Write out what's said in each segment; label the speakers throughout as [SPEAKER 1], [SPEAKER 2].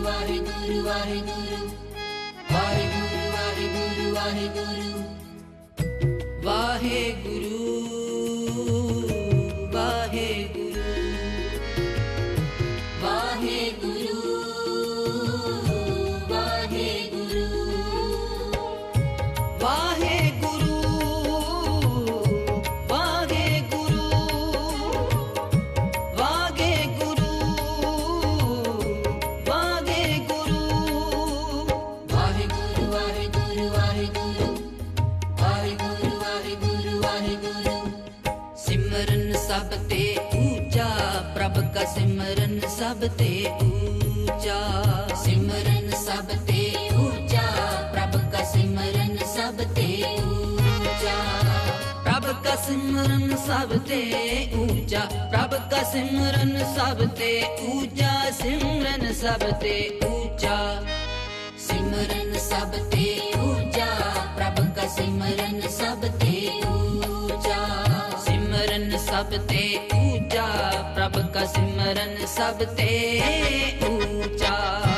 [SPEAKER 1] वाहेगुरु वाहेगुरु वाहेगुरु वाहेगुरु वाहेगुरु वाहेगुरु वाहेगुरु वाहेगुरु वाहेगुरु वाहेगुरु सब ते ऊंचा प्रभ का सिमरन सब ते ऊंचा सिमरन सब ते ऊंचा प्रभ का सिमरन सब ते ऊंचा प्रभ का सिमरन सब ते ऊंचा प्रभ का सिमरन सब ते ऊंचा सिमरन सब ते ऊंचा सिमरन सब ते ऊंचा प्रभ का सिमरन सब ते ऊंचा सिमरन सब ते ऊंचा प्रभ का सिमरन सब ते ऊंचा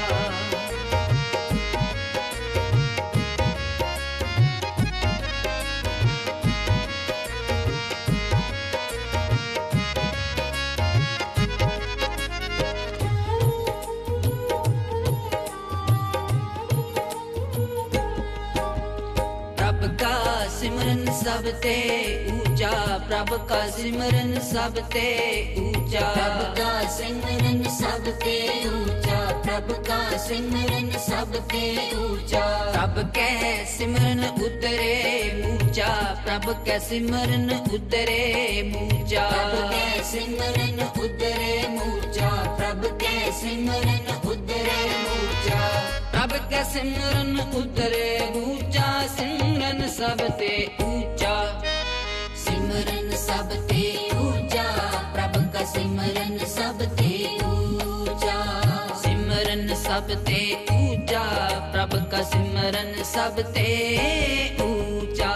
[SPEAKER 1] प्रभ का सिमरन सब ते ऊंचा प्रभ का सिमरन सब ते ऊंचा प्रभ का सिमरन सब ते ऊंचा प्रभ का सिमरन सब ते ऊंचा प्रभ के सिमरन उतरे ऊंचा प्रभ के सिमरन उतरे ऊंचा प्रभ के सिमरन उतरे ऊंचा प्रभ के सिमरन उतरे ऊंचा प्रभ के सिमरन उतरे ऊंचा सिमरन सब ते ऊंचा सिमरन सब ते ऊंचा प्रभ का सिमरन सब ते ऊंचा सिमरन सब ते ऊंचा प्रभ का सिमरन सब ते ऊंचा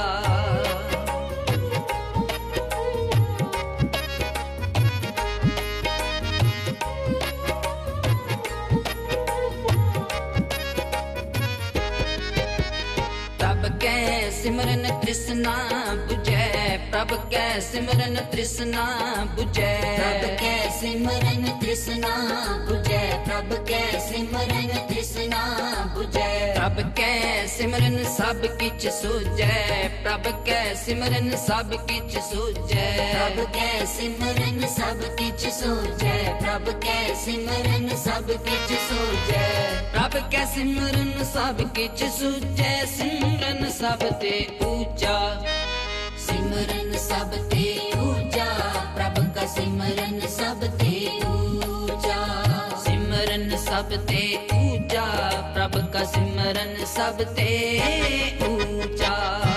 [SPEAKER 1] प्रभ के सिमरन तृष्णा बुझे प्रभ के सिमरन तृष्णा बुझे प्रभ के सिमरन तृष्णा बुझे प्रभ के सिमरन तृष्णा बुझे प्रभ के सिमरन सब किछ सूझे प्रभ के सिमरन सब किछ सूझे प्रभ के सिमरन सब किछ सूझे प्रभ के सिमरन सब किछ सूझे प्रभ के सिमरन सब किछ सूझे सिमरन सब ते ऊंचा सिमरन सब ते ऊंचा प्रभ का सिमरन सब ते ऊंचा सिमरन सब ते ऊंचा प्रभ का सिमरन सब ते ऊंचा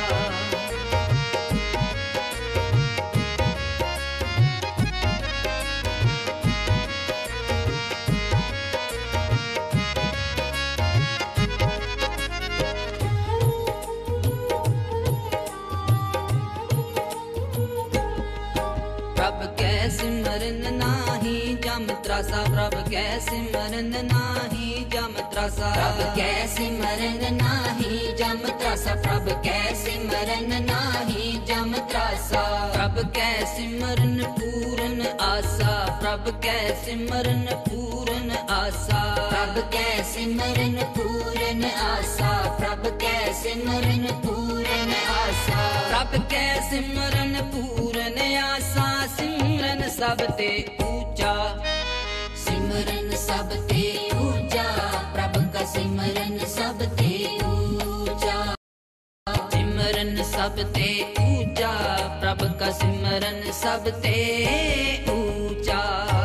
[SPEAKER 1] प्रभ के सिमरन नाही जम त्रासा प्रभ के सिमरन नाही जम त्रासा प्रभ के सिमरन नाही जम त्रासा प्रभ के सिमरन नाही जम त्रासा प्रभ के सिमरन पूरन आसा प्रभ के सिमरन पूरन आसा प्रभ के सिमरन पूरन आसा प्रभ के सिमरन पूरन आसा प्रभ के सिमरन पूरन आसा सिमरन सब ते ऊंचा सिमरन सब ते ऊंचा प्रभ का सिमरन सब ते ऊंचा सिमरन सब ते ऊंचा प्रभ का सिमरन सब ते ऊंचा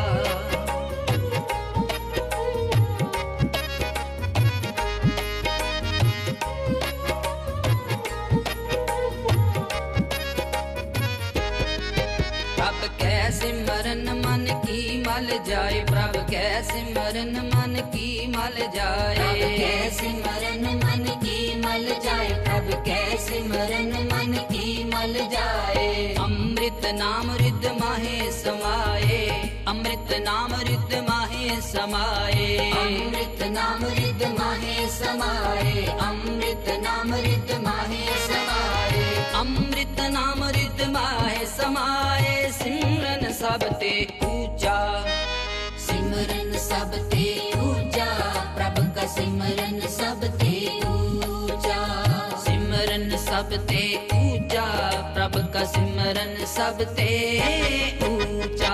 [SPEAKER 1] प्रभ के सिमरन मन की मल जाए प्रभ के सिमरन मन की मल जाए प्रभ के सिमरन मन की मल जाए प्रभ के सिमरन मन की मल जाए अमृत नाम रिद माहे समाए अमृत नाम रिद माहे समाए अमृत नाम रिद माहे समाए, अमृत नाम रिद माहे समाए, अमृत नाम रिद माहे समाए। सिमरन सब ते ऊंचा, सिमरन सब ते ऊंचा, प्रभु का सिमरन सब ते ऊंचा, सिमरन सब ते ऊंचा, प्रभु का सिमरन सब ते ऊंचा।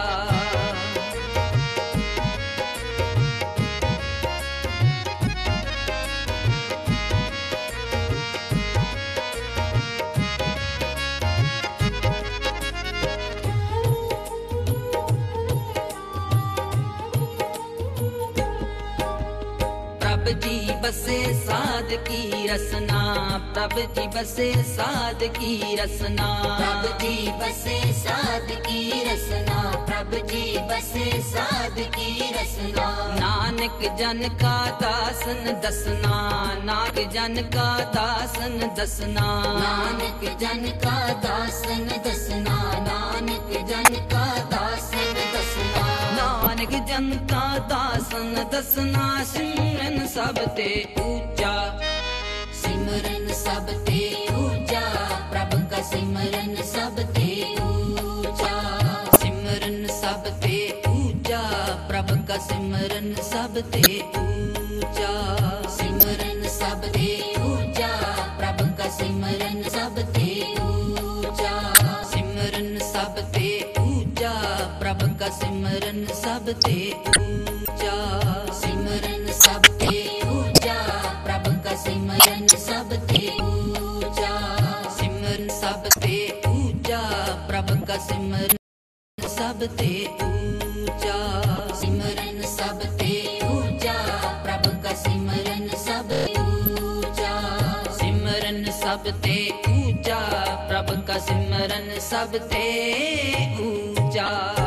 [SPEAKER 1] प्रभु जी बसे साध की रसना, प्रभु जी बसे साध की रसना, प्रभु जी बसे साध की रसना, प्रभु जी बसे साध की रसना। नानक जन का दासन दसना, नानक जन का दासन दसना, नानक जन का दासन दसना, नानक जन का दासन दसना, नानक जन का दासन दसना। सिमरन सब ते ऊंचा, सिमरन सब ते ऊंचा, प्रभु का सिमरन सब ते ऊंचा, सिमरन सब ते ऊंचा, प्रभु का सिमरन सब ते ऊंचा, सिमरन सब ते ऊंचा, प्रभु का सिमरन सब ते ऊंचा, सिमरन सब ते ऊंचा, प्रभु का सिमरन सब ते ऊंचा, सिमरन सब ते ऊंचा, प्रभु का सिमरन सब ते ऊंचा, सिमरन सब ते ऊंचा, प्रभु का सिमरन सब ते ऊंचा, सिमरन सब ते ऊंचा, प्रभु का सिमरन सब ऊंचा, सिमरन सब ते ऊंचा, प्रभु का सिमरन सब ते ऊंचा।